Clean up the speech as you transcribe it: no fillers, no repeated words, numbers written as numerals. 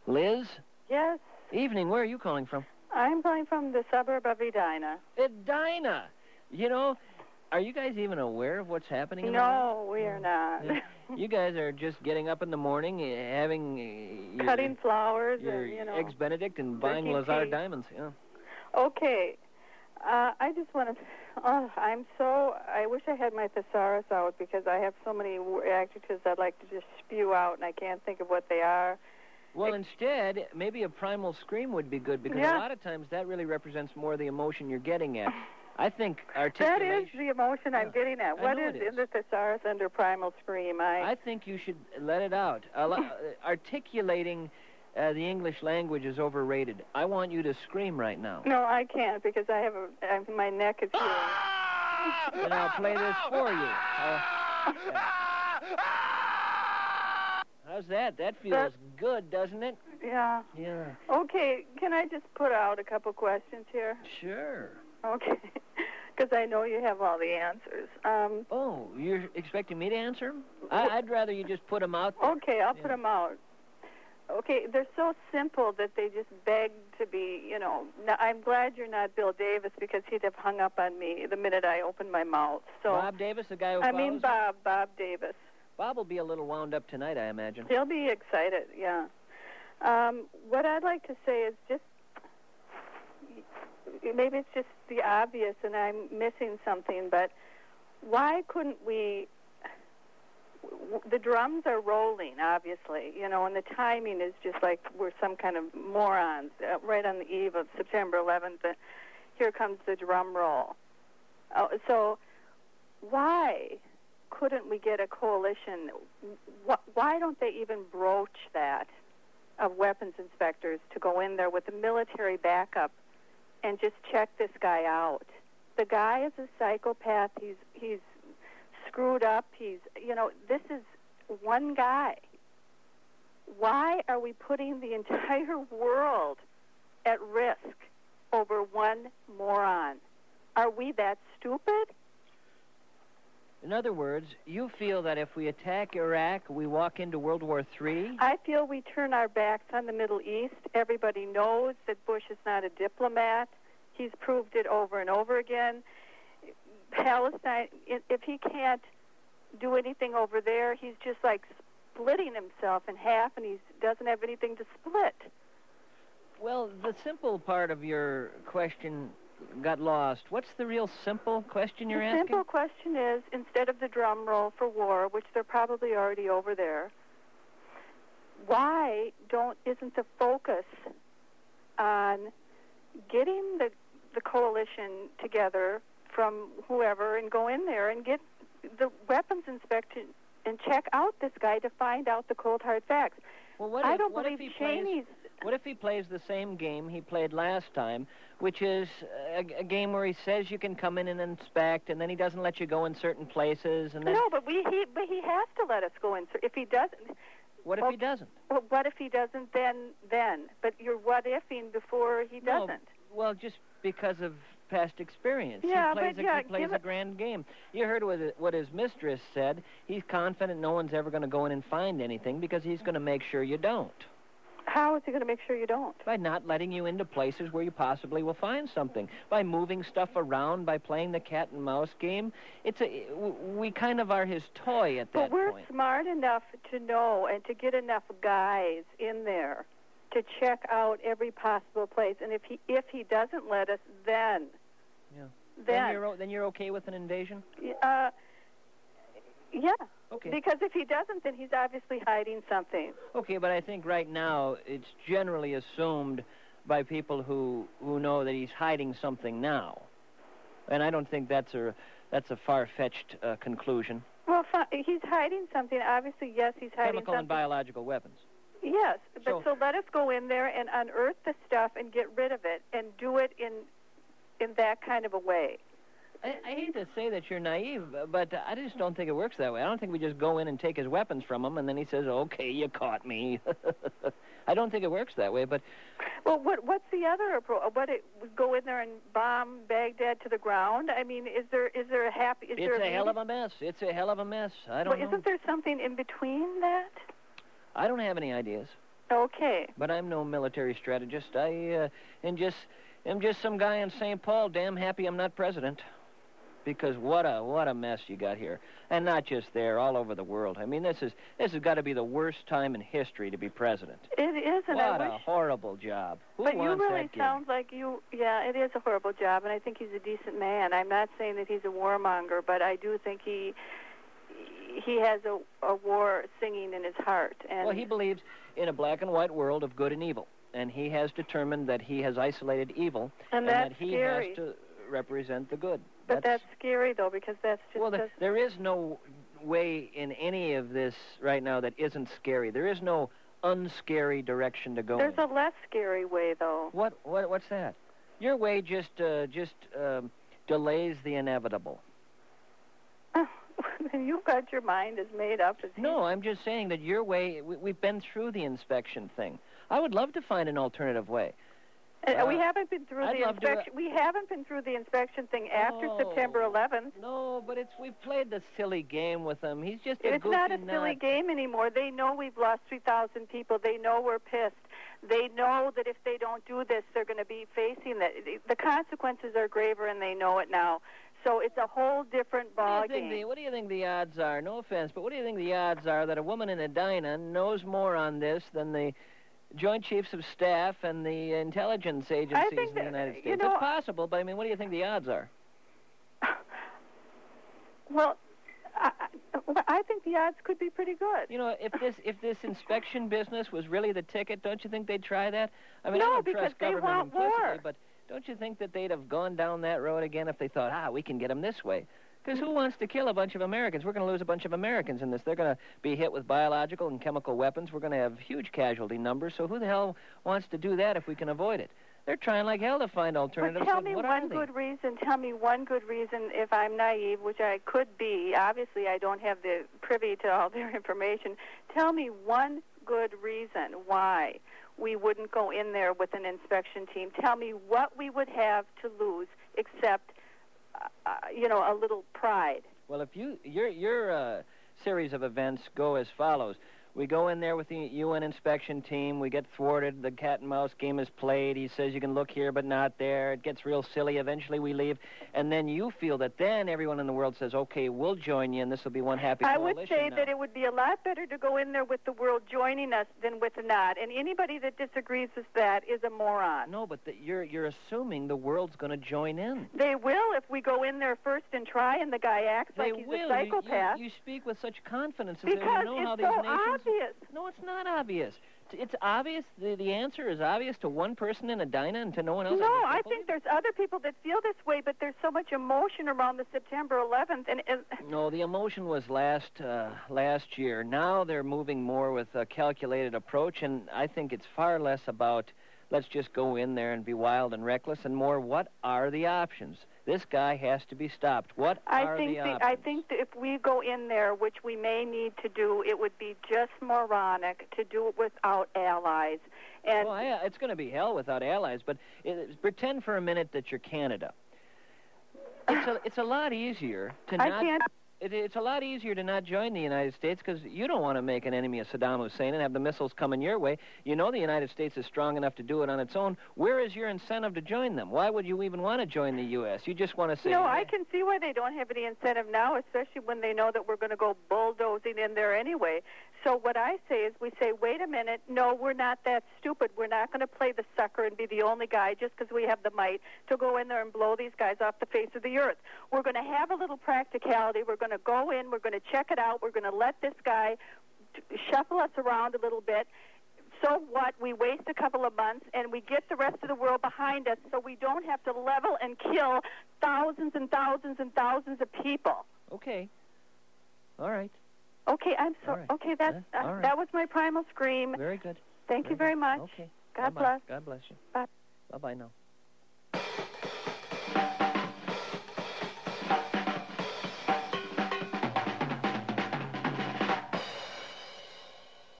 Liz? Yes, Evening. Where are you calling from? I'm calling from the suburb of Edina. Edina. You know, are you guys even aware of what's happening in the No, we are not. Yeah. You guys are just getting up in the morning, having your, Cutting flowers your and, Eggs Benedict and buying drinking Lazard tea. diamonds. Yeah. Okay. I just want to... I wish I had my thesaurus out because I have so many adjectives I'd like to just spew out, and I can't think of what they are. Well, instead, maybe a primal scream would be good because a lot of times that really represents more the emotion you're getting at. I think articulation... That is the emotion I'm getting at. What is in the thesaurus under primal scream? I think you should let it out. Articulating the English language is overrated. I want you to scream right now. No, I can't because my neck is healing. And I'll play this for you. How's that? That feels good, doesn't it? Yeah. Yeah. Okay, can I just put out a couple questions here? Sure. Okay, because I know you have all the answers. Oh, you're expecting me to answer them? I'd rather you just put them out there. Okay, I'll put them out. Okay, they're so simple that they just beg to be, Now, I'm glad you're not Bill Davis because he'd have hung up on me the minute I opened my mouth. So Bob Davis, the guy who follows Bob Davis. Bob will be a little wound up tonight, I imagine. He'll be excited, yeah. What I'd like to say is just, maybe it's just the obvious and I'm missing something, but why couldn't we... The drums are rolling, obviously, and the timing is just like we're some kind of morons. Right on the eve of September 11th, here comes the drum roll. So why couldn't we get a coalition? Why don't they even broach that of weapons inspectors to go in there with the military backup and just check this guy out? The guy is a psychopath. He's screwed up. This is one guy. Why are we putting the entire world at risk over one moron? Are we that stupid? In other words, you feel that if we attack Iraq, we walk into World War III? I feel we turn our backs on the Middle East. Everybody knows that Bush is not a diplomat. He's proved it over and over again. Palestine, if he can't do anything over there, he's just like splitting himself in half, and he doesn't have anything to split. Well, the simple part of your question got lost. What's the real simple question you're asking? The simple question is, instead of the drum roll for war, which they're probably already over there, why isn't the focus on getting the coalition together from whoever and go in there and get the weapons inspection and check out this guy to find out the cold hard facts? Well, what if he plays the same game he played last time, which is a game where he says you can come in and inspect, and then he doesn't let you go in certain places, and then... No, but he has to let us go in. If he doesn't... What if he doesn't? Well, what if he doesn't then? But you're what-ifing before he doesn't. No, well, just because of past experience. Yeah, he plays a grand game. You heard what his mistress said. He's confident no one's ever going to go in and find anything because he's going to make sure you don't. How is he going to make sure you don't? By not letting you into places where you possibly will find something. By moving stuff around, by playing the cat and mouse game. We kind of are his toy at that point. But we're smart enough to know and to get enough guys in there to check out every possible place. And if he doesn't let us, then... Yeah. Then you're okay with an invasion? Yeah. Okay. Because if he doesn't, then he's obviously hiding something. Okay, but I think right now it's generally assumed by people who know that he's hiding something now. And I don't think that's a far-fetched conclusion. Well, he's hiding something. Obviously, yes, he's hiding chemical something. And biological weapons. Yes, but so let us go in there and unearth the stuff and get rid of it and do it in that kind of a way. I hate to say that you're naive, but I just don't think it works that way. I don't think we just go in and take his weapons from him, and then he says, okay, you caught me. I don't think it works that way, but... Well, what's the other approach? Go in there and bomb Baghdad to the ground? I mean, is there a happy... It's a hell of a mess. It's a hell of a mess. I don't know. Isn't there something in between that? I don't have any ideas. Okay. But I'm no military strategist. I am just some guy in St. Paul, damn happy I'm not president. Because what a mess you got here. And not just there, all over the world. I mean, this has got to be the worst time in history to be president. It is, and what a horrible job. Who but wants you really that gig? sound like you, yeah, it is a horrible job, and I think he's a decent man. I'm not saying that he's a warmonger, but I do think he has a war singing in his heart. And well, he believes in a black and white world of good and evil. And he has determined that he has isolated evil and that he scary. has to represent the good. But that's scary, though, because that's just... Well, there is no way in any of this right now that isn't scary. There is no unscary direction to go There's in. a less scary way, though. What's that? Your way just delays the inevitable. You've got your mind as made up as... No, I'm just saying that your way... We've been through the inspection thing. I would love to find an alternative way. We haven't been through the inspection. We haven't been through the inspection thing after September 11th. No, but we've played the silly game with him. He's just a It's not a silly game anymore. They know we've lost 3,000 people. They know we're pissed. They know that if they don't do this, they're going to be facing the consequences are graver, and they know it now. So it's a whole different ballgame. What do you think the odds are? No offense, but what do you think the odds are that a woman in Edina knows more on this than the Joint Chiefs of Staff and the intelligence agencies in the United States? You know, it's possible, but I mean, what do you think the odds are? Well, I think the odds could be pretty good. You know, if this inspection business was really the ticket, don't you think they'd try that? I mean, no, I don't because trust they government want war. implicitly, but don't you think that they'd have gone down that road again if they thought, we can get them this way? Because who wants to kill a bunch of Americans? We're going to lose a bunch of Americans in this. They're going to be hit with biological and chemical weapons. We're going to have huge casualty numbers. So who the hell wants to do that if we can avoid it? They're trying like hell to find alternatives. But tell me one good reason. Tell me one good reason, if I'm naive, which I could be. Obviously, I don't have the privy to all their information. Tell me one good reason why we wouldn't go in there with an inspection team. Tell me what we would have to lose except... a little pride. Well, if your series of events go as follows. We go in there with the UN inspection team. We get thwarted. The cat and mouse game is played. He says you can look here but not there. It gets real silly. Eventually we leave. And then you feel that then everyone in the world says, okay, we'll join you, and this will be one happy coalition. I would say that it would be a lot better to go in there with the world joining us than with not. And anybody that disagrees with that is a moron. No, but you're assuming the world's going to join in. They will if we go in there first and try, and the guy acts like he's a psychopath. You speak with such confidence. Because you know how it's these so nations... obvious. No, it's not obvious. It's obvious. The answer is obvious to one person in Edina and to no one else. No, I think there's other people that feel this way, but there's so much emotion around the September 11th. No, the emotion was last year. Now they're moving more with a calculated approach, and I think it's far less about let's just go in there and be wild and reckless, and more what are the options. This guy has to be stopped. What are the options? I think that if we go in there, which we may need to do, it would be just moronic to do it without allies. And it's going to be hell without allies, but pretend for a minute that you're Canada. It's a lot easier to not... It's a lot easier to not join the United States because you don't want to make an enemy of Saddam Hussein and have the missiles coming your way. You know the United States is strong enough to do it on its own. Where is your incentive to join them? Why would you even want to join the U.S.? You just want to say... I can see why they don't have any incentive now, especially when they know that we're going to go bulldozing in there anyway. So what I say is we say, wait a minute, no, we're not that stupid. We're not going to play the sucker and be the only guy just because we have the might to go in there and blow these guys off the face of the earth. We're going to have a little practicality. We're going to go in. We're going to check it out. We're going to let this guy shuffle us around a little bit. So what? We waste a couple of months, and we get the rest of the world behind us so we don't have to level and kill thousands and thousands and thousands of people. Okay. All right. Okay, I'm sorry. Right. Okay, that was my primal scream. Very good. Thank you very much. Okay. God bless. God bless you. Bye. Bye-bye now.